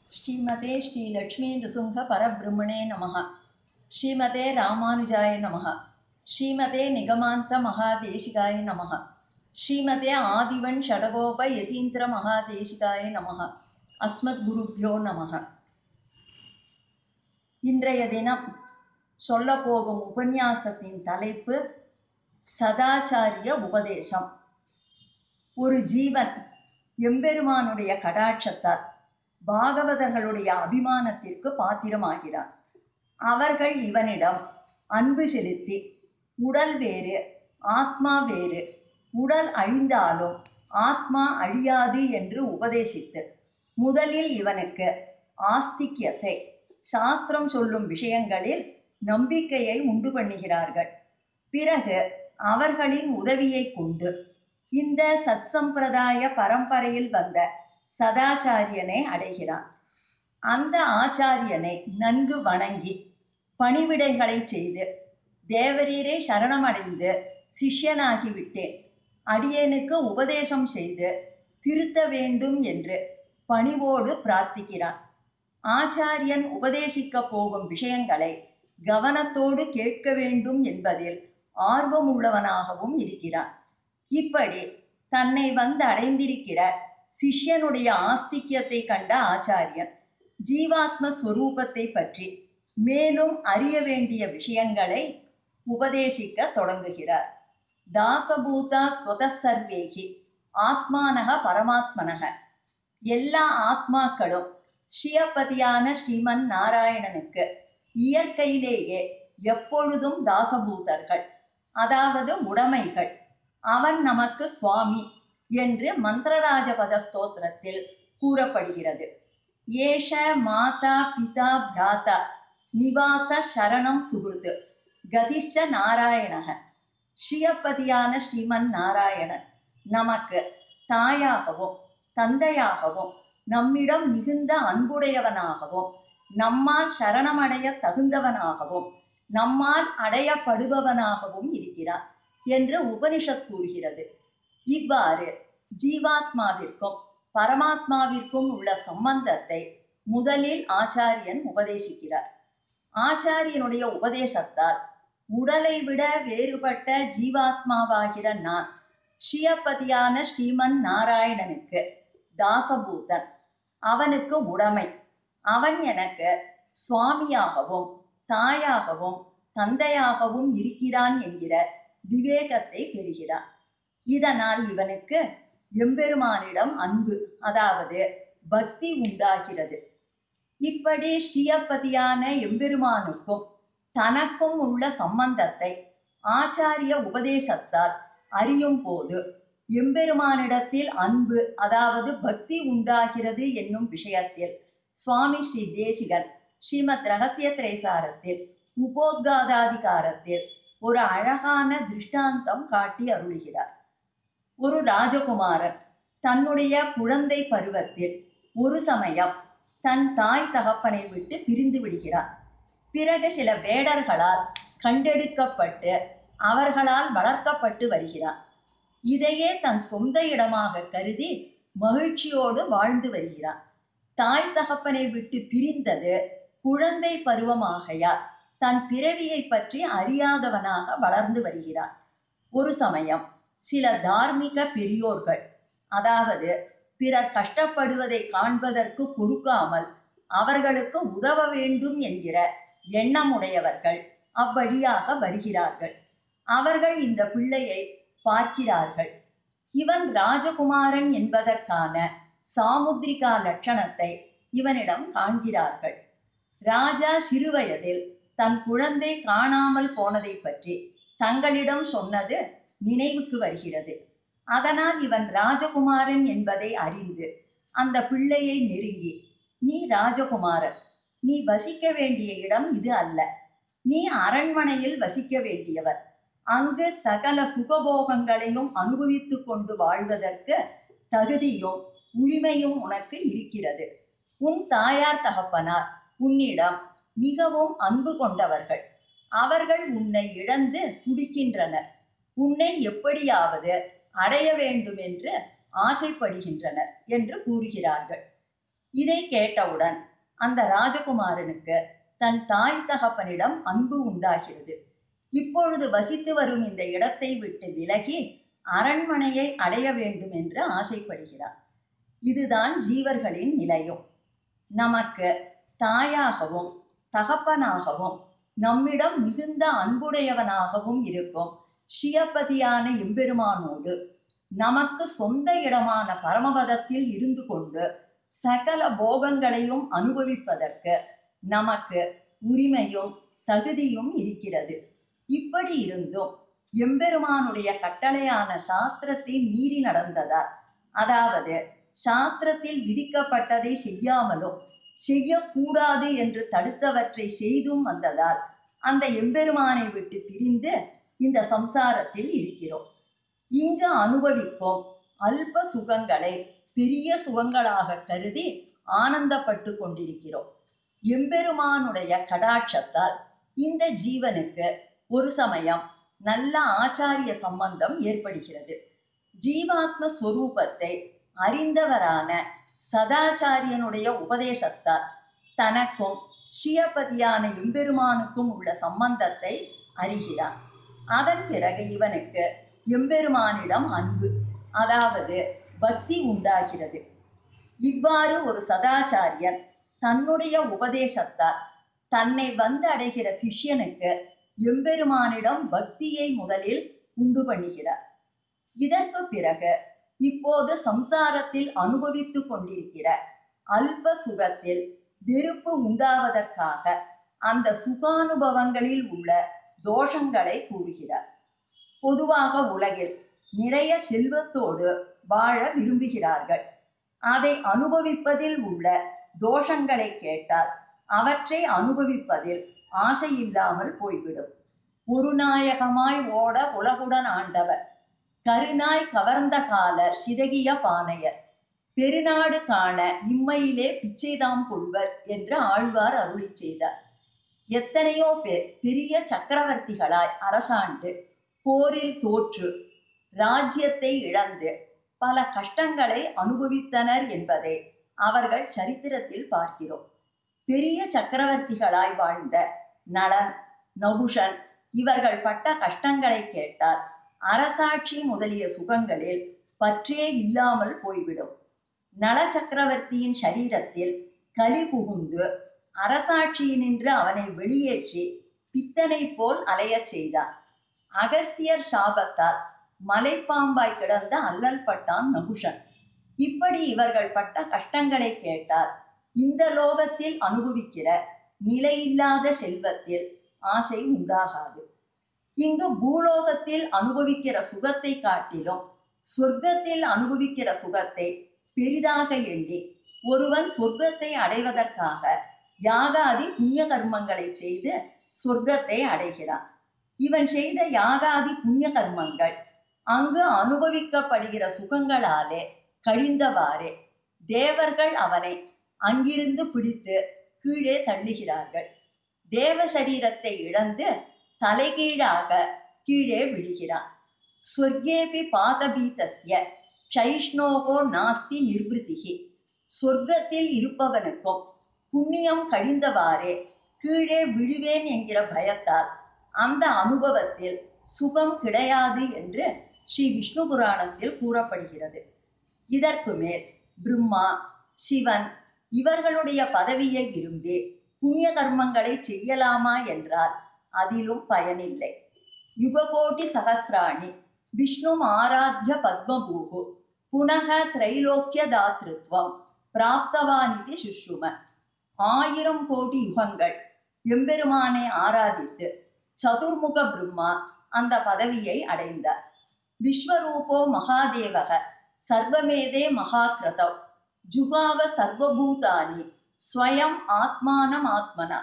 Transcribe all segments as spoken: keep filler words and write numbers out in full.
ஸ்ரீமதே ஸ்ரீ லக்ஷ்மி நிருசிங்க பரபிரம்மணே நமः. ஸ்ரீமதே ராமானுஜாய நமः. ஸ்ரீமதே நிகமாந்த மகாதேசிகாய நமः. ஸ்ரீமதே ஆதிவன் ஷடகோப யதீந்திர மகாதேசிகாய நமः. அஸ்மத் குருப்யோ நமः. இன்றைய தினம் சொல்ல போகும் உபன்யாசத்தின் தலைப்பு சதாச்சாரிய உபதேசம். ஒரு ஜீவன் எம்பெருமானுடைய கடாட்சத்தால் பாகவதர்களுடைய அபிமானத்திற்கு பாத்திரமாகிறான். அவர்கள் இவனிடம் அன்பு செலுத்தி உடல் வேறு ஆத்மா வேறு, உடல் அழிந்தாலும் ஆத்மா அழியாது என்று உபதேசித்து முதலில் இவனுக்கு ஆஸ்திக்யத்தை, சாஸ்திரம் சொல்லும் விஷயங்களில் நம்பிக்கையை உண்டு பண்ணுகிறார்கள். பிறகு அவர்களின் உதவியை கொண்டு இந்த சத்சம்பிரதாய பரம்பரையில் வந்த சதாச்சாரியனை அடைகிறான். அந்த ஆச்சாரியனை நன்கு வணங்கி பணிவிடைகளை செய்து, தேவரீரை சரணமடைந்து சிஷ்யனாகிவிட்டேன், அடியேனுக்கு உபதேசம் செய்து திருத்த வேண்டும் என்று பணிவோடு பிரார்த்திக்கிறான். ஆச்சாரியன் உபதேசிக்க போகும் விஷயங்களை கவனத்தோடு கேட்க வேண்டும் என்பதில் ஆர்வம் உள்ளவனாகவும் இருக்கிறான். இப்படி தன்னை வந்து அடைந்திருக்கிற சிஷ்யனுடைய ஆஸ்திக்யத்தை கண்ட ஆச்சாரியன் ஜீவாத்ம ஸ்வரூபத்தை பற்றி மேலும் அறிய வேண்டிய விஷயங்களை உபதேசிக்க தொடங்குகிறார். தாசபூதா ஸ்வதசர்வேகி ஆத்மானக பரமாத்மனக. எல்லா ஆத்மாக்களும் ஸ்ரீயபதியான ஸ்ரீமன் நாராயணனுக்கு இயற்கையிலேயே எப்பொழுதும் தாசபூதர்கள், அதாவது உடைமைகள். அவன் நமக்கு சுவாமி என்று மந்திரராஜபத ஸ்தோத்திரத்தில் கூறப்படுகிறது. ஏஷ மாதா பிதா பிராதா நிவாச சரணம் சுகிருது கதிஷ்ச நாராயணக. ஸ்ரீயப்பதியான ஸ்ரீமன் நாராயணன் நமக்கு தாயாகவும் தந்தையாகவும் நம்மிடம் மிகுந்த அன்புடையவனாகவும் நம்மால் சரணமடைய தகுந்தவனாகவும் நம்மால் அடையப்படுபவனாகவும் இருக்கிறான் என்று உபனிஷத் கூறுகிறது. இவ்வாறு ஜீவாத்மாவிற்கும் பரமாத்மாவிற்கும் உள்ள சம்பந்தத்தை முதலில் ஆச்சாரியன் உபதேசிக்கிறார். ஆச்சாரியனுடைய உபதேசத்தால் உடலை விட வேறுபட்ட ஜீவாத்மாவாகிற நான் ஸ்ரீயப்பதியான ஸ்ரீமன் நாராயணனுக்கு தாசபூதன், அவனுக்கு உடைமை. அவன் எனக்கு சுவாமியாகவும் தாயாகவும் தந்தையாகவும் இருக்கிறான் என்கிற விவேகத்தை பெறுகிறான். இதனால் இவனுக்கு எம்பெருமானிடம் அன்பு, அதாவது பக்தி உண்டாகிறது. இப்படி ஸ்ரீயப்பதியான எம்பெருமானுக்கும் தனக்கும் உள்ள சம்பந்தத்தை ஆச்சாரிய உபதேசத்தால் அறியும் போது எம்பெருமானிடத்தில் அன்பு, அதாவது பக்தி உண்டாகிறது என்னும் விஷயத்தில் சுவாமி ஸ்ரீ தேசிகன் ஸ்ரீமத் ரகசிய திரைசாரத்தில் உபோத்காதாதிகாரத்தில் ஒரு அழகான திருஷ்டாந்தம் காட்டி அருளுகிறார். ஒரு ராஜகுமாரன் தன்னுடைய குழந்தை பருவத்தில் ஒரு சமயம் தன் தாய் தகப்பனை விட்டு பிரிந்து விடுகிறான். பிறகு சில வேடர்களால் கண்டெடுக்கப்பட்டு அவர்களால் வளர்க்கப்பட்டு வருகிறான். இதையே தன் சொந்த இடமாக கருதி மகிழ்ச்சியோடு வாழ்ந்து வருகிறான். தாய் தகப்பனை விட்டு பிரிந்தது குழந்தை பருவமாகையால் தன் பிறவியை பற்றி அறியாதவனாக வளர்ந்து வருகிறான். ஒரு சமயம் சில தார்மீக பெரியோர்கள், அதாவது பிறர் கஷ்டப்படுவதை காண்பதற்கு பொறுக்காமல் அவர்களுக்கு உதவ வேண்டும் என்கிற எண்ணமுடையவர்கள் அவ்வழியாக வருகிறார்கள். அவர்கள் இந்த பிள்ளையை பார்க்கிறார்கள். இவன் ராஜகுமாரன் என்பதற்கான சாமுத்ரிகா லட்சணத்தை இவனிடம் காண்கிறார்கள். ராஜா சிறுவயதில் தன் குழந்தை காணாமல் போனதை பற்றி தங்களிடம் சொன்னது நினைவுக்கு வருகிறது. அதனால் இவன் ராஜகுமாரன் என்பதை அறிந்து அந்த பிள்ளையை நெருங்கி, நீ ராஜகுமாரன், நீ வசிக்க வேண்டிய இடம் இது அல்ல, நீ அரண்மனையில் வசிக்க வேண்டியவர், அங்கு சகல சுகபோகங்களையும் அனுபவித்து கொண்டு வாழ்வதற்கு தகுதியும் உரிமையும் உனக்கு இருக்கிறது. உன் தாயார் தகப்பனார் உன்னிடம் மிகவும் அன்பு கொண்டவர்கள். அவர்கள் உன்னை இழந்து துடிக்கின்றனர். உன்னை எப்படியாவது அடைய வேண்டும் என்று ஆசைப்படுகின்றனர் என்று கூறுகிறார்கள். இதை கேட்டவுடன் அந்த ராஜகுமாரனுக்கு தன் தாய் தகப்பனிடம் அன்பு உண்டாகிறது. இப்பொழுது வசித்து வரும் இந்த இடத்தை விட்டு விலகி அரண்மனையை அடைய வேண்டும் என்று ஆசைப்படுகிறார். இதுதான் ஜீவர்களின் நிலையும். நமக்கு தாயாகவும் தகப்பனாகவும் நம்மிடம் மிகுந்த அன்புடையவனாகவும் இருக்கும் ஸ்ரீயப்பதியான எம்பெருமானோடு நமக்கு சொந்த இடமான பரமபதத்தில் இருந்து கொண்டு சகல போகங்களையும் அனுபவிப்பதற்கு நமக்கு உரிமையும் தகுதியும் இருக்கிறது. இப்படி இருந்தும் எம்பெருமானுடைய கட்டளையான சாஸ்திரத்தை மீறி நடந்ததால், அதாவது சாஸ்திரத்தில் விதிக்கப்பட்டதை செய்யாமலும் செய்யக்கூடாது என்று தடுத்தவற்றை செய்தும் வந்ததால் அந்த எம்பெருமானை விட்டு பிரிந்து இந்த சம்சாரத்தில் இருக்கிறோம். இங்கு அனுபவிக்கும் அல்ப சுகங்களை பெரிய சுகங்களாக கருதி ஆனந்தப்பட்டு கொண்டிருக்கிறோம். எம்பெருமானுடைய கடாட்சத்தால் இந்த ஜீவனுக்கு ஒரு சமயம் நல்ல ஆச்சாரிய சம்பந்தம் ஏற்படுகிறது. ஜீவாத்ம ஸ்வரூபத்தை அறிந்தவரான சதாச்சாரியனுடைய உபதேசத்தால் தனக்கும் ஸ்ரீயப்பதியான எம்பெருமானுக்கும் உள்ள சம்பந்தத்தை அறிகிறார். அதன் பிறகு இவனுக்கு எம்பெருமானிடம் அன்பு, அதாவது பக்தி உண்டாகிறது. இவ்வாறு ஒரு சதாச்சாரியன் தன்னுடைய உபதேசத்தால் தன்னை வந்து அடைகிற சிஷ்யனுக்கு எம்பெருமானிடம் பக்தியை முதலில் உண்டு பண்ணுகிறார். இதற்கு பிறகு இப்போது சம்சாரத்தில் அனுபவித்து கொண்டிருக்கிற அல்ப சுகத்தில் வெறுப்பு உண்டாவதற்காக அந்த சுகானுபவங்களில் உள்ள தோஷங்களை கூறுகிறார். பொதுவாக உலகில் நிறைய செல்வத்தோடு வாழ விரும்புகிறார்கள். அதை அனுபவிப்பதில் உள்ள தோஷங்களை கேட்டால் அவற்றை அனுபவிப்பதில் ஆசை இல்லாமல் போய்விடும். ஒரு நாயகமாய் ஓட உலகுடன் ஆண்டவர், கருநாய் கவர்ந்த காலர் சிதகிய பானையர், பெருநாடு காண இம்மையிலே பிச்சைதாம் கொள்வர் என்று ஆழ்வார் அருளி செய்தார். எத்தனையோ பேர் பெரிய சக்கரவர்த்திகளாய் அரசாண்டு போரில் தோற்று ராஜ்யத்தை இழந்து பல கஷ்டங்களை அனுபவித்தனர் என்பதை அவர்கள் சரித்திரத்தில் பார்க்கிறோம். பெரிய சக்கரவர்த்திகளாய் வாழ்ந்த நளன், நகுஷன் இவர்கள் பட்ட கஷ்டங்களை கேட்டால் அரசாட்சி முதலிய சுகங்களில் பற்றே இல்லாமல் போய்விடும். நள சக்கரவர்த்தியின் சரீரத்தில் கலி புகுந்து அரசாட்சியினின்று அவனை வெளியேற்றி பித்தனை போல் அலையச் செய்தார். அகஸ்தியர் சாபத்தால் மலைப்பாம்பாய் கிடந்த அல்லல் பட்டான் நகுஷன். இப்படி இவர்கள் பட்ட கஷ்டங்களை கேட்டால் இந்த லோகத்தில் அனுபவிக்கிற நிலையில்லாத செல்வத்தில் ஆசை உண்டாகாது. இங்கு பூலோகத்தில் அனுபவிக்கிற சுகத்தை காட்டிலும் சொர்க்கத்தில் அனுபவிக்கிற சுகத்தை பெரிதாக எண்ணி ஒருவன் சொர்க்கத்தை அடைவதற்காக யாகாதி புண்ணிய கர்மங்களை செய்து சொர்க்கத்தை அடைகிறான். இவன் செய்த யாகாதி புண்ணிய கர்மங்கள் அங்கு அனுபவிக்கப்படுகிற சுகங்களாலே கழிந்தவாறே தேவர்கள் அவனை அங்கிருந்து பிடித்து கீழே தள்ளுகிறார்கள். தேவ சரீரத்தை இழந்து தலைகீழாக கீழே விழுகிறான். சொர்க்கேபி பாதபீதஸ்ய ஷைஷ்ணோகோ நாஸ்தி நிர்விருத்திகி. சொர்க்கத்தில் இருப்பவனுக்கும் புண்ணியம் கழிந்தவாறே கீழே விழுவேன் என்கிற பயத்தால் அந்த அனுபவத்தில் சுகம் கிடையாது என்று ஸ்ரீ விஷ்ணு புராணத்தில் கூறப்படுகிறது. இதற்கு மேல் பிரம்மா, சிவன் இவர்களுடைய பதவியை விரும்பி புண்ணிய கர்மங்களை செய்யலாமா என்றால் அதிலும் பயனில்லை. யுககோட்டி சகசிராணி விஷ்ணு ஆராத்ய பத்மபூகு புனக திரைலோக்கிய தாத்ருத்வம் பிராப்தவானிதி சுஷ்ரும. ஆயிரம் கோடி யுகங்கள் எம்பெருமானை ஆராதித்து சதுர்முக பிரம்மா அந்த பதவியை அடைந்தார். விஸ்வரூபோ மகாதேவக சர்வமேதே மகாக்கிருதவ் ஜுகாவ சர்வபூதானி ஸ்வயம் ஆத்மானம் ஆத்மனா.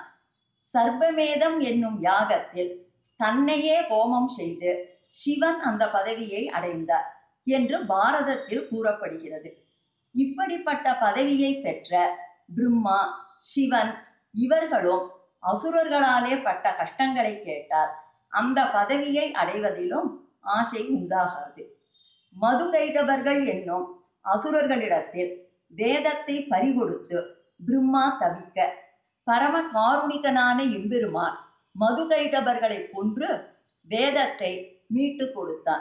சர்வமேதம் என்னும் யாகத்தில் தன்னையே ஹோமம் செய்து சிவன் அந்த பதவியை அடைந்தார் என்று பாரதத்தில் கூறப்படுகிறது. இப்படிப்பட்ட பதவியை பெற்ற பிரம்மா, சிவன் இவர்களும் அசுரர்களாலே பட்ட கஷ்டங்களை கேட்டால் அந்த பதவியை அடைவதிலும் ஆசை உண்டாகாது. மது கைடவர்கள் என்னும் அசுரர்களிடத்தில் வேதத்தை பறிகொடுத்து பிரம்மா தவிக்க பரம காருணிகனான எம்பெருமான் மதுகைடபர்களை கொன்று வேதத்தை மீட்டு கொடுத்தான்.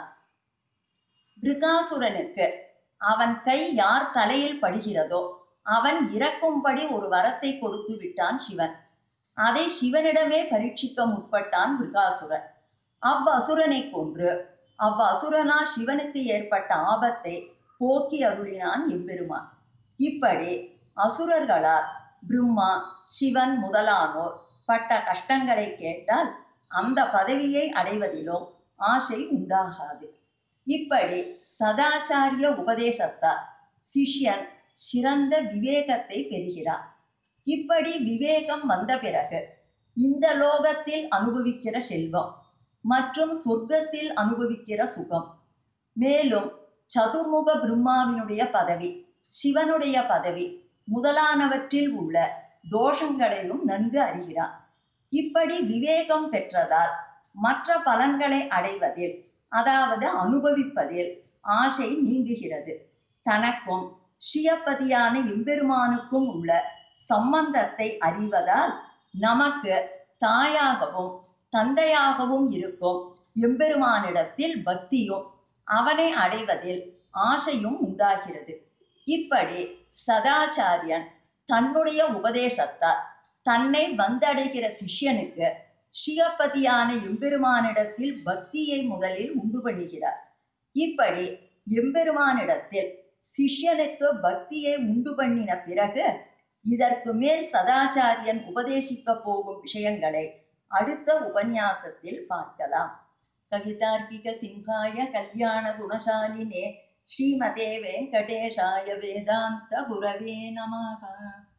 பிருகாசுரனுக்கு அவன் கை யார் தலையில் படுகிறதோ அவன் இறக்கும்படி ஒரு வரத்தை கொடுத்து விட்டான் சிவன். அதை சிவனிடமே பரீட்சிக்க முற்பட்டான் பிருகாசுரன். அவ்வசுரனை கொன்று அவ்வசுரனால் சிவனுக்கு ஏற்பட்ட ஆபத்தை போக்கி அருளினான் எம்பெருமான். இப்படி அசுரர்களால் பிரம்மா சிவன் முதலானோர் பட்ட கஷ்டங்களை கேட்டால் அந்த பதவியை அடைவதிலும் ஆசை உண்டாகாது. இப்படி சதாச்சாரிய உபதேசத்தால் சிஷ்யன் சிறந்த விவேகத்தை பெறுகிறான். இப்படி விவேகம் வந்த பிறகு இந்த லோகத்தில் அனுபவிக்கிற செல்வம் மற்றும் சொர்க்கத்தில் அனுபவிக்கிற சுகம், மேலும் சதுர்முக பிரம்மாவினுடைய பதவி, சிவனுடைய பதவி முதலானவற்றில் உள்ள தோஷங்களையும் நன்கு அறிகிறான். இப்படி விவேகம் பெற்றதால் மற்ற பலன்களை அடைவதில், அதாவது அனுபவிப்பதில் ஆசை நீங்குகிறது. தனக்கும் ஸ்ரீயப்பதியான எம்பெருமானுக்கும் உள்ள சம்பந்தத்தை அறிவதால் நமக்கு தாயாகவும் தந்தையாகவும் இருக்கும் எம்பெருமானிடத்தில் பக்தியும் அவனை அடைவதில் ஆசையும் உண்டாகிறது. இப்படி சதாச்சாரியன் தன்னுடைய உபதேசத்தால் தன்னை வந்தடைகிற சிஷ்யனுக்கு ஸ்ரீயப்பதியான எம்பெருமானிடத்தில் பக்தியை முதலில் உண்டு பண்ணுகிறார். இப்படி எம்பெருமானிடத்தில் சிஷ்யனுக்கு பக்தியை உண்டு பண்ணின பிறகு இதற்கு மேல் சதாச்சாரியன் உபதேசிக்க போகும் விஷயங்களை அடுத்த உபன்யாசத்தில் பார்க்கலாம். கவிதார்க்கிக சிம்ஹாய கல்யாண குணசாலினே ஸ்ரீமதே வெங்கடேஷாய வேதாந்த குரவே நமஹ.